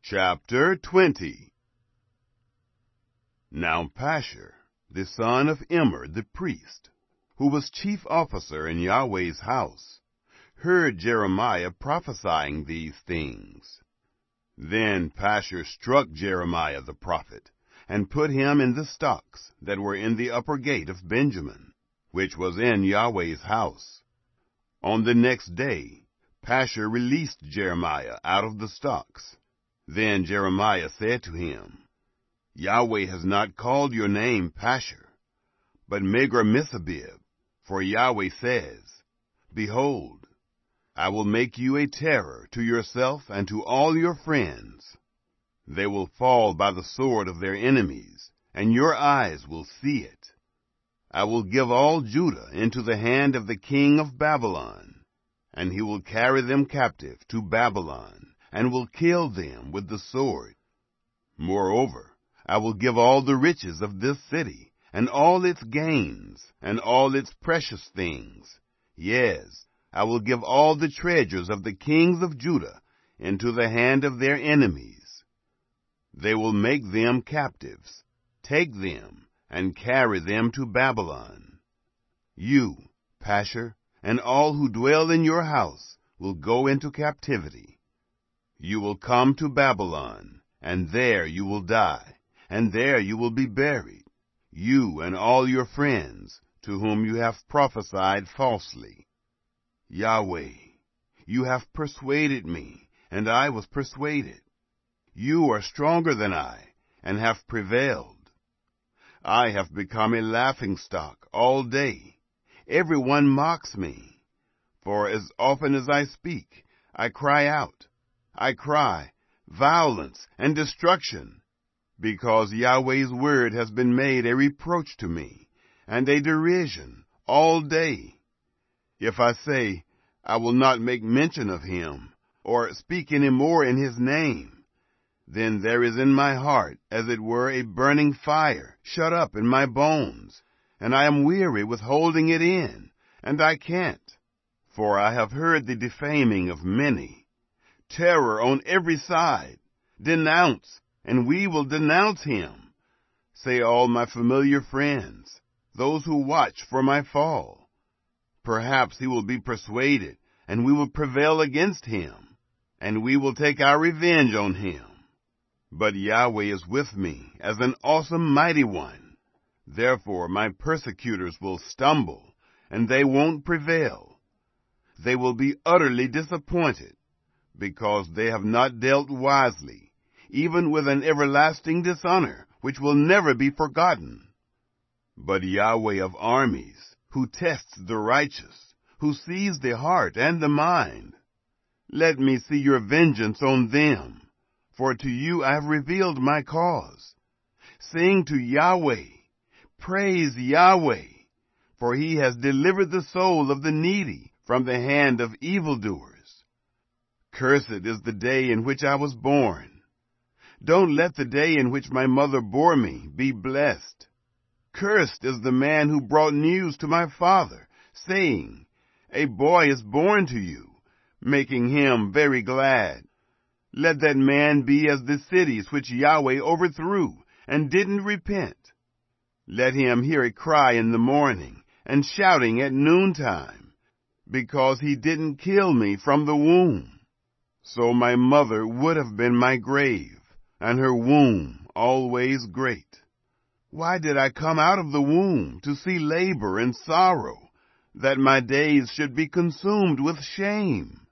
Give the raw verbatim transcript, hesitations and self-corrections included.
Chapter twenty. Now Pashur, the son of Immer the priest, who was chief officer in Yahweh's house, heard Jeremiah prophesying these things. Then Pashur struck Jeremiah the prophet, and put him in the stocks that were in the upper gate of Benjamin, which was in Yahweh's house. On the next day Pashur released Jeremiah out of the stocks. Then Jeremiah said to him, Yahweh has not called your name Pashur, but Megor-Missabib, for Yahweh says, Behold, I will make you a terror to yourself and to all your friends. They will fall by the sword of their enemies, and your eyes will see it. I will give all Judah into the hand of the king of Babylon, and he will carry them captive to Babylon, and will kill them with the sword. Moreover, I will give all the riches of this city, and all its gains, and all its precious things. Yes, I will give all the treasures of the kings of Judah into the hand of their enemies. They will make them captives, take them, and carry them to Babylon. You, Pashur, and all who dwell in your house will go into captivity. You will come to Babylon, and there you will die, and there you will be buried, you and all your friends, to whom you have prophesied falsely. Yahweh, you have persuaded me, and I was persuaded. You are stronger than I, and have prevailed. I have become a laughingstock all day. Everyone mocks me. For as often as I speak, I cry out. I cry, violence and destruction, because Yahweh's word has been made a reproach to me, and a derision all day. If I say, I will not make mention of him, or speak any more in his name, then there is in my heart, as it were, a burning fire shut up in my bones, and I am weary with holding it in, and I can't. For I have heard the defaming of many. Terror on every side. Denounce, and we will denounce him, say all my familiar friends, those who watch for my fall. Perhaps he will be persuaded, and we will prevail against him, and we will take our revenge on him. But Yahweh is with me as an awesome mighty one. Therefore my persecutors will stumble, and they won't prevail. They will be utterly disappointed, because they have not dealt wisely, even with an everlasting dishonor, which will never be forgotten. But Yahweh of armies, who tests the righteous, who sees the heart and the mind, let me see your vengeance on them, for to you I have revealed my cause. Sing to Yahweh, praise Yahweh, for he has delivered the soul of the needy from the hand of evildoers. Cursed is the day in which I was born. Don't let the day in which my mother bore me be blessed. Cursed is the man who brought news to my father, saying, A boy is born to you, making him very glad. Let that man be as the cities which Yahweh overthrew and didn't repent. Let him hear a cry in the morning and shouting at noontime, because he didn't kill me from the womb. So my mother would have been my grave, and her womb always great. Why did I come out of the womb to see labor and sorrow, that my days should be consumed with shame?